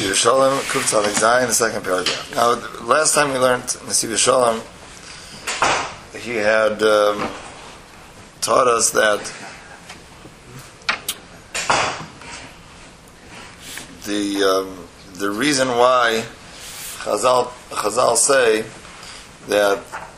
Nesiv Shalom, Kuf Tzadik Zayin, the second paragraph. Now, last time we learned Nesiv Shalom, he had taught us that the reason why Chazal say that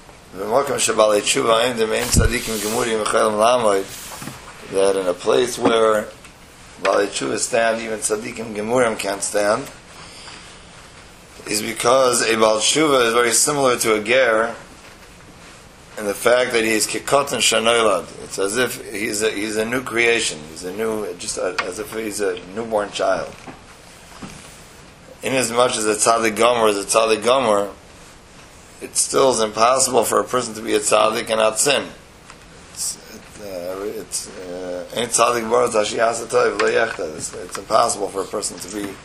that in a place where Balei Tshuva stand, even Tzadikim Gemurim can't stand, is because a Baal Tshuva is very similar to a Ger in the fact that he is Kikotan Shanoilad. It's as if he's a new creation. He's a new, as if he's a newborn child. Inasmuch as a Tzadik Gomer is a Tzadik Gomer, it still is impossible for a person to be a Tzadik and not sin. It's impossible for a person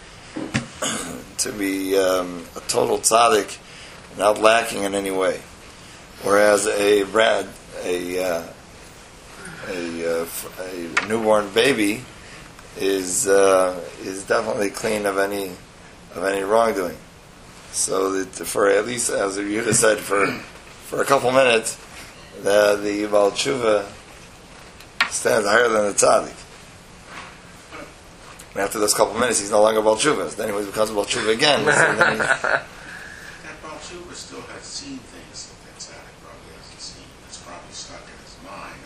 to be a total tzaddik, not lacking in any way. Whereas a newborn baby is definitely clean of any wrongdoing. So that for at least, as Yehuda said, for a couple minutes, the Baal Tshuva stands higher than the tzaddik. And after those couple minutes, he's no longer Baal Tshuva. Then he becomes Baal Tshuva again. That Baal Tshuva still has seen things that that tzaddik probably hasn't seen. It's probably stuck in his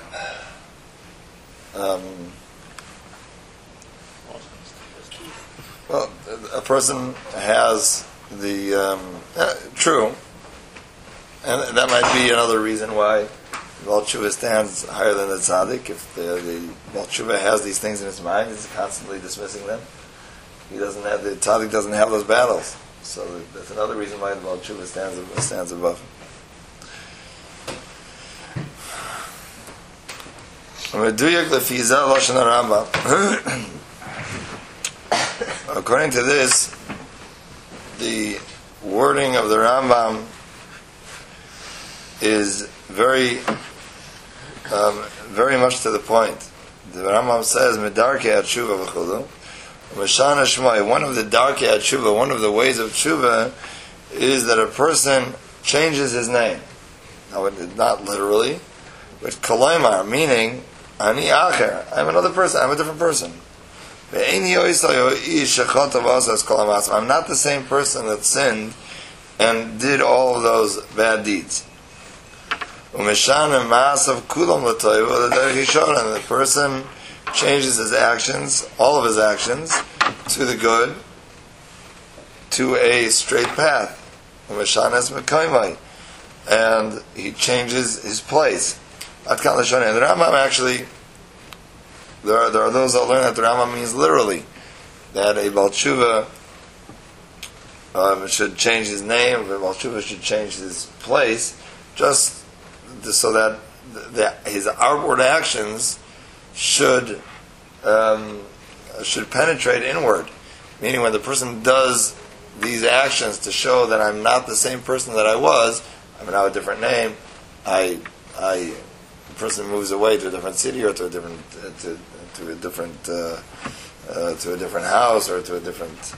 mind. Well, a person has the true, and that might be another reason why Baal Tshuva stands higher than the tzaddik. If the Baal Tshuva has these things in his mind, he's constantly dismissing them. The tzaddik doesn't have those battles. So that's another reason why the Baal Tshuva stands above him. According to this, the wording of the Rambam is very much to the point. The Rambam says, "Medarkei Tshuva v'chulu." Meshana Shmai. One of the Darkei Tshuva, one of the ways of Tshuva, is that a person changes his name. Now, not literally, but kolaymar, meaning ani acher. I'm another person. I'm a different person. I'm not the same person that sinned and did all of those bad deeds. And the person changes his actions, all of his actions, to the good, to a straight path. And he changes his place. And the Rambam actually, there are those that learn that the Rambam means literally, that a Baal Tshuva should change his name, a Baal Tshuva should change his place, just so that his outward actions should penetrate inward. Meaning, when the person does these actions to show that I'm not the same person that I was, I'm now a different name. The person moves away to a different city or to a different house or to a different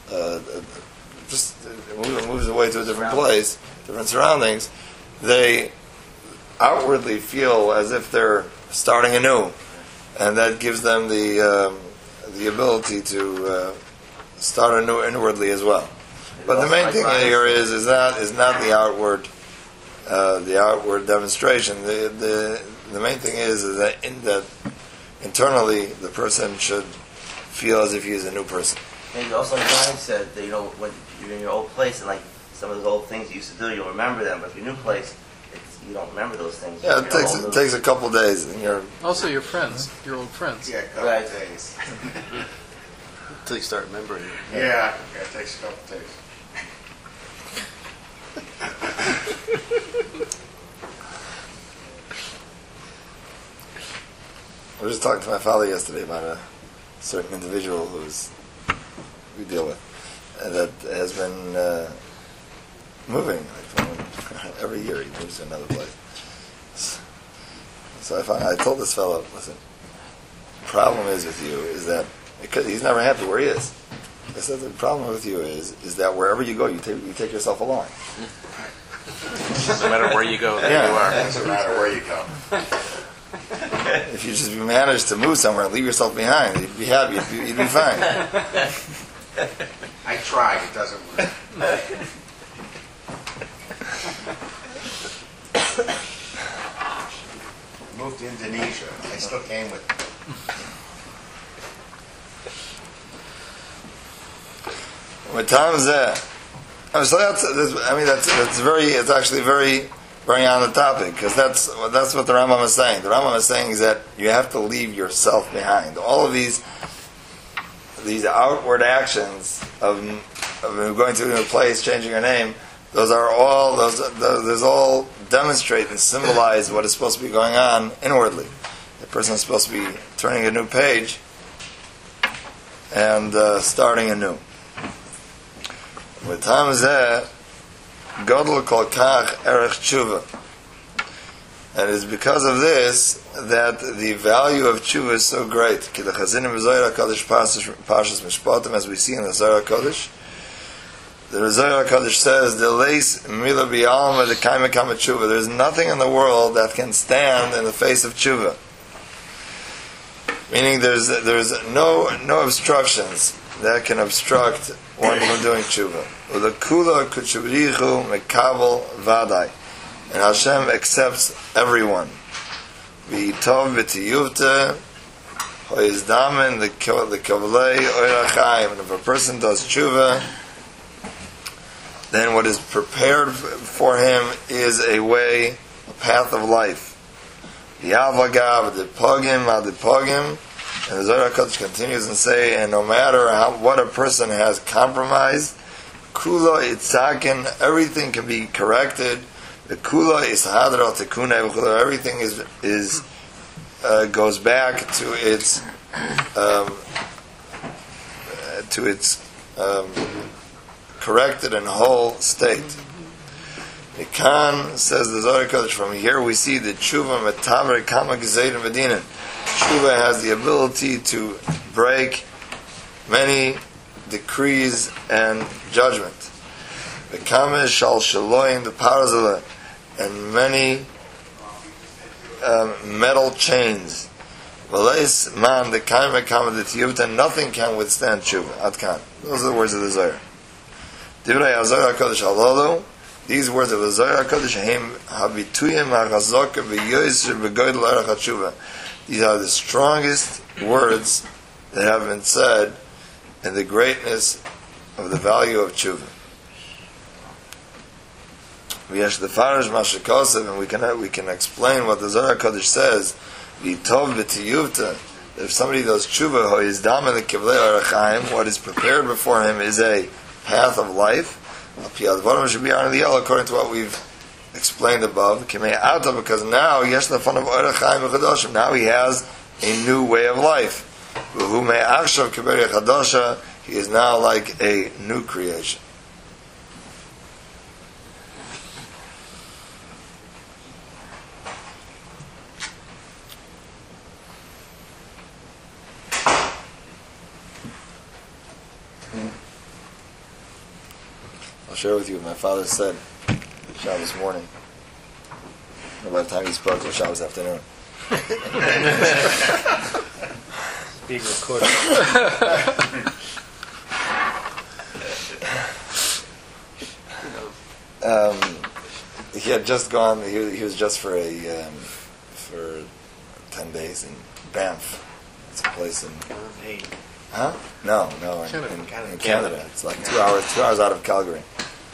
moves away to a different place, different surroundings. They outwardly feel as if they're starting anew, and that gives them the ability to start anew inwardly as well. But the main thing here is not the outward demonstration. The main thing is that internally the person should feel as if he is a new person. Maybe also Brian said that when you're in your old place and like some of those old things you used to do, you'll remember them. But if you're in a new place, you don't remember those things. Yeah, it takes a couple days. And you're also your friends, your old friends. Yeah, a couple days. Until you start remembering it. Yeah, it takes a couple days. I was just talking to my father yesterday about a certain individual we deal with, that has been moving. Every year he moves to another place. So I told this fellow, listen, the problem is with you is that because he's never happy where he is. I said the problem with you is that wherever you go, you take yourself along. No matter where you go, there Yeah. you are. Doesn't matter where you go. If you just manage to move somewhere and leave yourself behind, you'd be happy. You'd be fine. I tried, it doesn't work. Moved to Indonesia, I still came with it. With times so it's actually very on the topic, because that's what the Rambam is saying. The Rambam is saying is that you have to leave yourself behind. All of these outward actions of going to a new place, changing your name, those all demonstrate and symbolize what is supposed to be going on inwardly. The person is supposed to be turning a new page and starting anew. With time Godel kol kach erech tshuva. And it is because of this that the value of tshuva is so great. Ki the Chazinim Zohar HaKadosh Parshas Mishpatim, as we see in the Zohar HaKadosh, the Zohar HaKadosh says, "The leis mila b'alma the kaima kama tshuva." There is nothing in the world that can stand in the face of tshuva. Meaning, there's no obstructions that can obstruct one from doing tshuva. Ulakula kutshavrichu mekabel vadai, and Hashem accepts everyone. V'itov v'tiyuvte hoizdamen the kavalei oirachayim. And if a person does tshuva, then what is prepared for him is a way, a path of life. V'yavagav v'dipogim v'adipogim. And the Zohar HaKadosh continues and say, and no matter what a person has compromised, kula itzaken, everything can be corrected. The kula is hadra tekune, everything is goes back to its corrected and whole state. Mikan, says the Zohar HaKadosh, from here we see the tshuva metamer kama gezedim v'dinim. Tshuva has the ability to break many decrees and judgment. The kamesh shal shaloim the parazala, and many metal chains. V'leis man the kaime kama the tiyuvta, nothing can withstand tshuva. Adkan. Those are the words of the Zohar. Divrei HaZohar HaKadosh halalu. These words of the Zohar HaKadosh heim habituyim ha'chazaka v'yoyser v'goydel erech hatshuva. These are the strongest words that have been said in the greatness of the value of tshuva. V'yesh lefarish mashikosav, and we can explain what the Zohar HaKadosh says. V'tov v'tiyuvta. If somebody does tshuva, ho'izdam l'kivlei orachayim, what is prepared before him is a path of life. According to what we've explained above, because now now he has a new way of life. He is now like a new creation. I'll share with you what my father said Shabbos morning. And by the time he spoke, it was Shabbos afternoon. Being recorded. He had just gone. He was just for 10 days in Banff. It's a place in. Huh? No, in Canada. It's like 2 hours out of Calgary.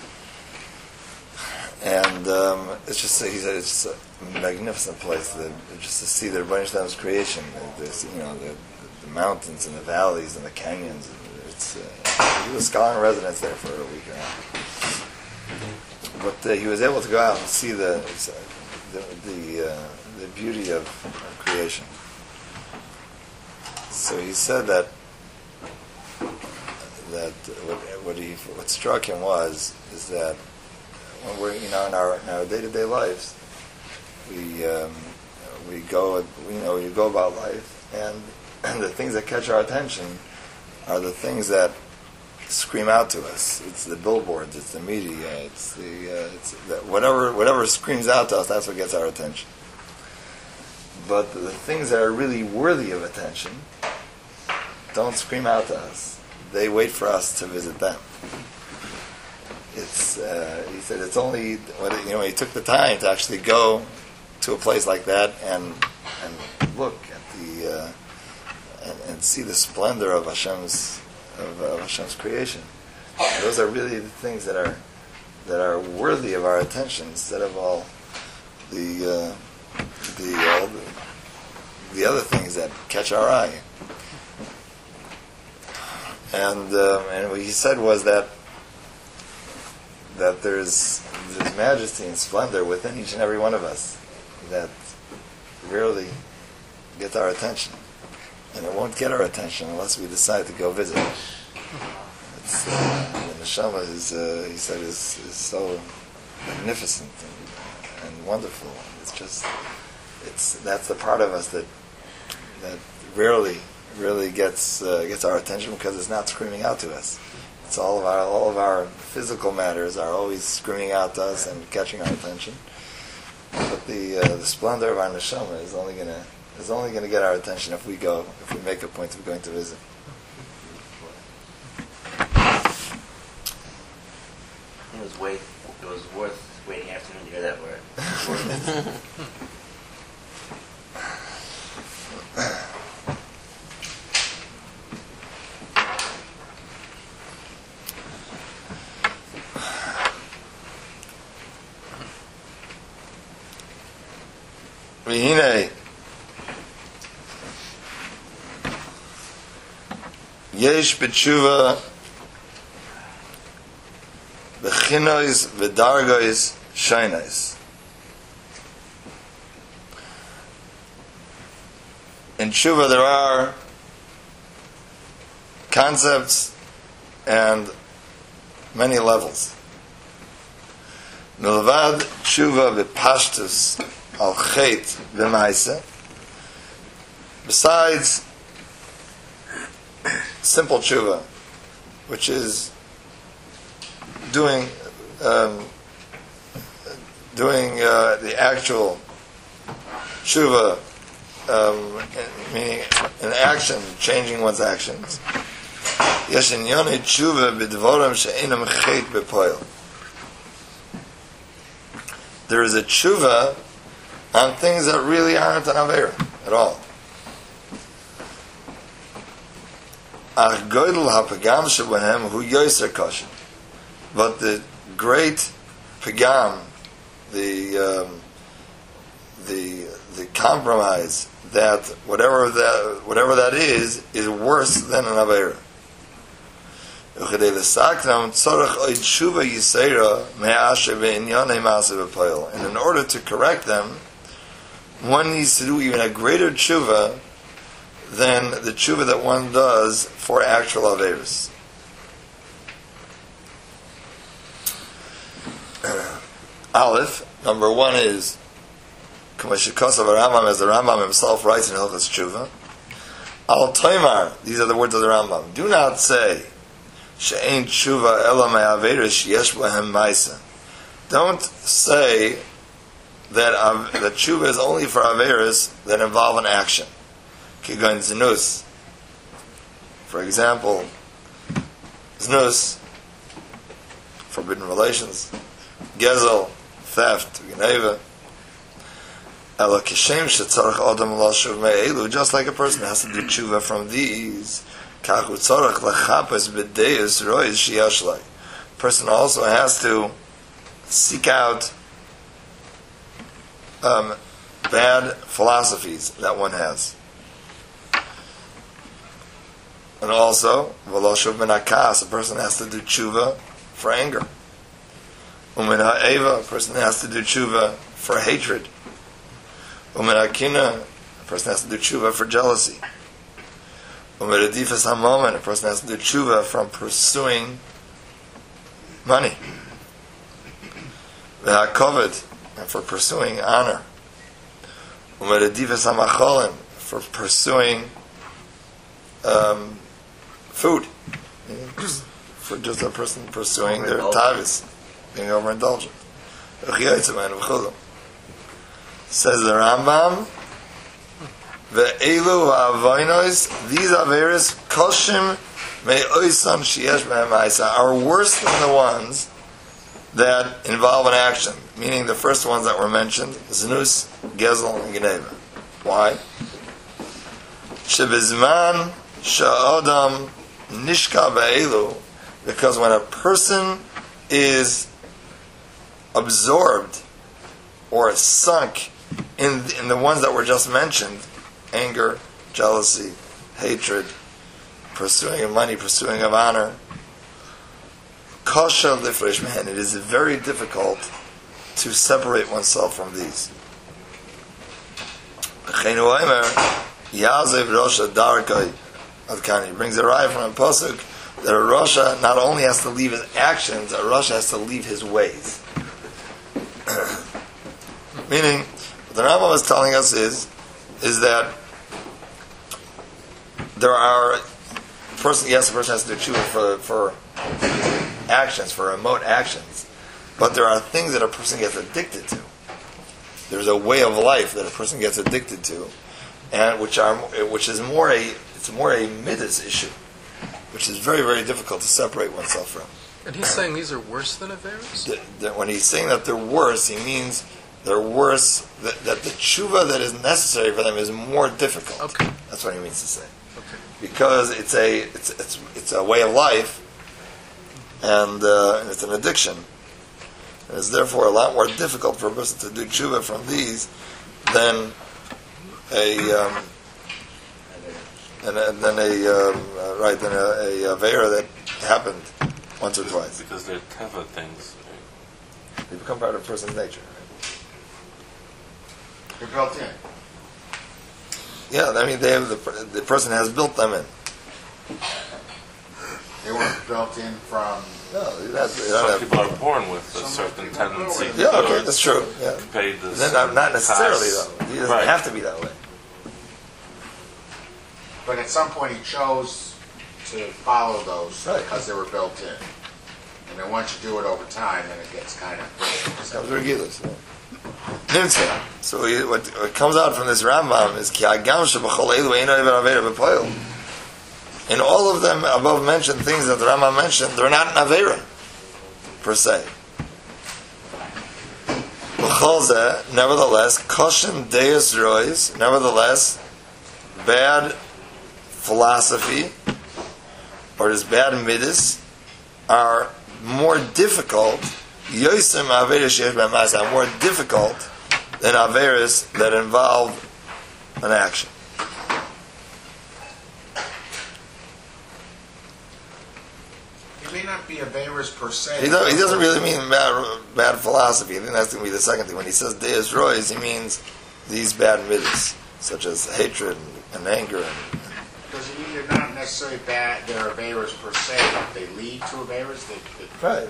And it's just, he said, it's just a magnificent place just to see the Rebbeinu Shalom's creation. The mountains and the valleys and the canyons. He was scholar in residence there for a week and a half. But he was able to go out and see the beauty of creation. So he said that what struck him is that when we're in our day-to-day lives, we go about life, and the things that catch our attention are the things that scream out to us. It's the billboards, it's the media, it's whatever screams out to us. That's what gets our attention. But the things that are really worthy of attention don't scream out to us. They wait for us to visit them. It's he said it's only when he took the time to actually go to a place like that and look at the and see the splendor of Hashem's creation. And those are really the things that are worthy of our attention, instead of all the other things that catch our eye. And what he said was that there's majesty and splendor within each and every one of us that rarely gets our attention, and it won't get our attention unless we decide to go visit. It's, the neshama is, he said, is so magnificent and wonderful. That's the part of us that rarely gets our attention, because it's not screaming out to us. It's all of our physical matters are always screaming out to us and catching our attention. But the splendor of our neshama is only gonna get our attention if we make a point of going to visit. It was worth waiting afternoon to hear that word. V'hinei yesh b'tshuva b'chinois v'dargois shainos. In tshuva there are concepts and many levels. Milvad tshuva b'pashtus al chet v'maisa. Besides simple tshuva, which is doing the actual tshuva, meaning an action, changing one's actions. Yesh inyonei tshuva b'dvorim she'enam chet b'poil. There is a tshuva on things that really aren't an avera at all. Ach goydel ha'pagam shebehem hu yoser kosher. But the great pagam, the compromise, that whatever that is worse than an avera. And in order to correct them, one needs to do even a greater tshuva than the tshuva that one does for actual averos. Aleph, number one is Kamashikos of Rambam, as the Rambam himself writes in Hilchos Tshuva. Al Toimar, these are the words of the Rambam. Do not say She'ein tshuva ela me'averos yesh bahem ma'isa. Don't say that tshuva is only for averos that involve an action. Kigon znus. For example, znus, forbidden relations, gezel, theft, geneva. Ela kishem shetzarach adam l'shuv me'elu. Just like a person has to do tshuva from these, person also has to seek out bad philosophies that one has. And also, a person has to do tshuva for anger. A person has to do tshuva for hatred. A person has to do tshuva for jealousy. A person has to do tshuva from pursuing money. And for pursuing honor. For pursuing food. for just a person pursuing their Overindulgent. tavis, being overindulgent. Says the Rambam, Ve'elu ha'avonos, these averis koshim me'oisan sheyesh b'hem ma'isa, are worse than the ones that involve an action, meaning the first ones that were mentioned, znus, gezel, and geneva. Why? Shebizman sha'odam nishka ba'elu, because when a person is absorbed or sunk in the ones that were just mentioned, anger, jealousy, hatred, pursuing of money, pursuing of honor, kasha lifresh mehen, it is very difficult to separate oneself from these. He brings a raya from a pasuk that a rasha not only has to leave his actions, a rasha has to leave his ways. Meaning, what the Rambam is telling us is that there are a person has to do tshuva for actions, for remote actions, but there are things that a person gets addicted to. There's a way of life that a person gets addicted to, and which is more a midas issue, which is very, very difficult to separate oneself from. And he's saying these are worse than Averis? When he's saying that they're worse, he means they're worse, that the tshuva that is necessary for them is more difficult. Okay. That's what he means to say. Okay. Because it's a way of life, and it's an addiction. And it's therefore a lot more difficult for a person to do tshuva from these than a avera that happened once or twice. Because they're teva things. They become part of a person's nature. They're built in. Yeah, I mean, the person has built them in. They weren't built in from. No, Some people are born with a certain tendency. Yeah, okay, that's true. Yeah. To pay this. Then not necessarily cost. though. He doesn't Right. have to be that way. But at some point he chose to follow those Right. because they were built in. And then once you do it over time, then it gets kind of. Comes regulars. Nimtzah. So what comes out from this Rambam is ki hagam shebachol elu eino even avera b'poil. In all of them above mentioned things that the Rambam mentioned, they're not an avera per se. B'chol zeh, nevertheless, koshin deus rois, nevertheless, bad philosophy or this bad midas are more difficult. Yosem averis sheyesh b'hem ma'aseh are more difficult than averis that involve an action. It may not be a Averis per se. He doesn't really mean bad philosophy. I think that's going to be the second thing. When he says deus rois, he means these bad midas, such as hatred and anger. Because they're not necessarily bad, they're Averis per se, but they lead to Averis. Right.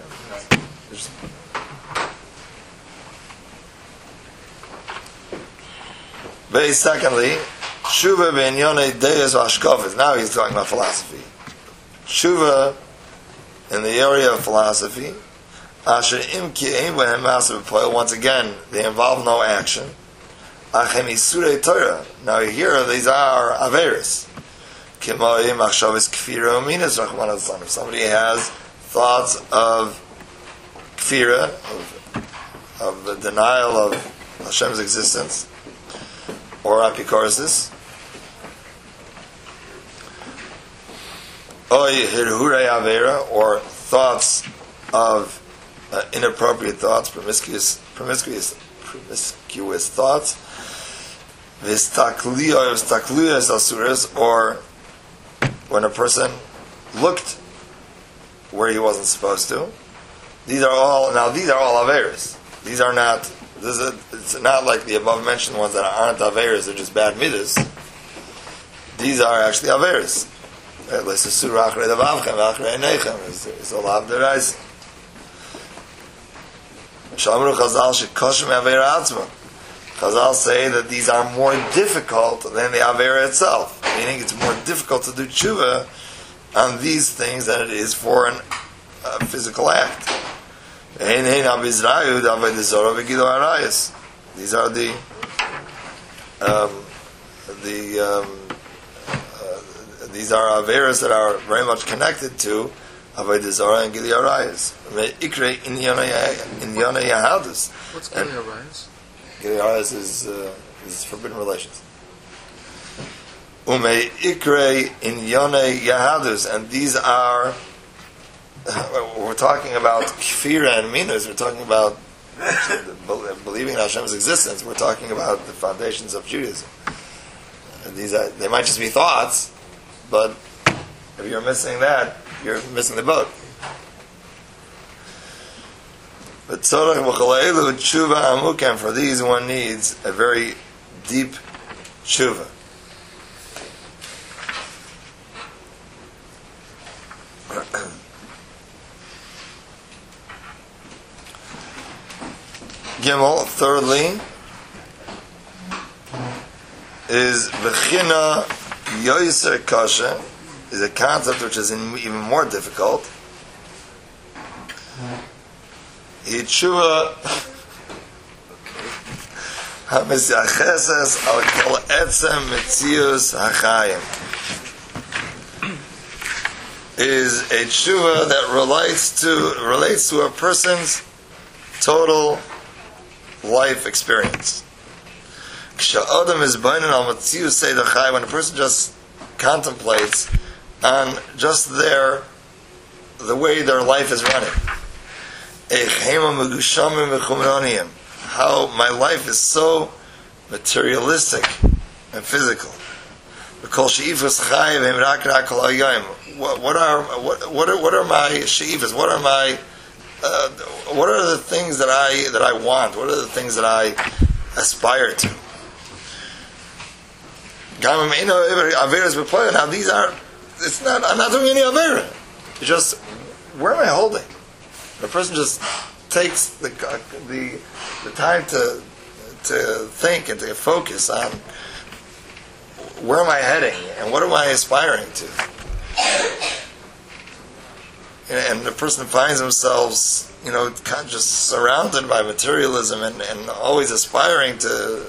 Very secondly, Shuva b'Inyonei Deus v'Hashkafos. Now he's talking about philosophy. Shuva in the area of philosophy. Asher imki ein b'hem ma'aseh b'poil. Once again, they involve no action. Achem isurei Torah. Now here, these are averis. Kimoi machshavos kfira u'minas rachman al-tzlan. If somebody has thoughts of kfira, of the denial of Hashem's existence, or apikoresis, oy hirhurei avera, or thoughts of inappropriate thoughts, promiscuous thoughts, vistakliyos asuras, or when a person looked where he wasn't supposed to. These are all averas. These are not. It's not like the above mentioned ones that aren't averas; they're just bad midas. These are actually averas. It's a lot of derais. Shamru Chazal shekoshem avera atzma. Chazal say that these are more difficult than the avera itself, meaning it's more difficult to do tshuva on these things than it is for an a physical act. These are these are averas that are very much connected to Avodah Zarah and Gilui Arayos. Ikre Inyana Yahadus. What's Gilui Arayos? Gilui Arayos is forbidden relations. Ume Ikre Inyana Yahadus, and these are, we're talking about Kfira and Minas, we're talking about believing in Hashem's existence, we're talking about the foundations of Judaism. And they might just be thoughts, but if you're missing that, you're missing the boat. But tzorach b'cholayelu tshuva amukem, for these one needs a very deep tshuva. Gimel, thirdly, is b'china yoiser kasha, is a concept which is even more difficult. Yitshuva hamizyacheses al kol etzem mitzius hachayim, is a tshuva that relates to a person's total life experience. K'sha'adam is bainan al mitzius seid hachayim, when a person just contemplates on just the way their life is running. How my life is so materialistic and physical. What are my she'ifas? What are the things that I want? What are the things that I aspire to? Now these are, I'm not doing any avera. It's just, where am I holding? The person just takes the time to think and to focus on where am I heading and what am I aspiring to. And the person finds themselves, kind of just surrounded by materialism and always aspiring to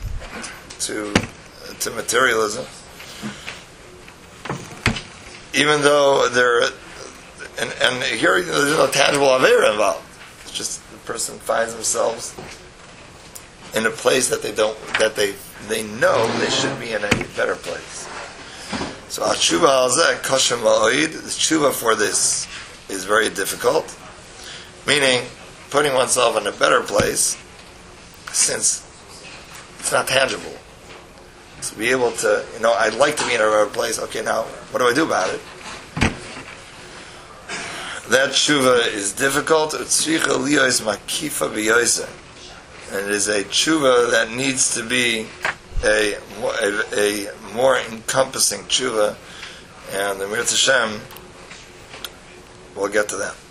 materialism, even though and here there's no tangible avera involved. It's just the person finds themselves in a place that they know they should be in a better place. So tshuva alzeh kashem ma'oid. The tshuva for this is very difficult, meaning putting oneself in a better place, since it's not tangible. To be able to, I'd like to be in a better place. Okay, now what do I do about it? That tshuva is difficult. And it is a tshuva that needs to be a more encompassing tshuva. And the Mirz Hashem, we'll get to that.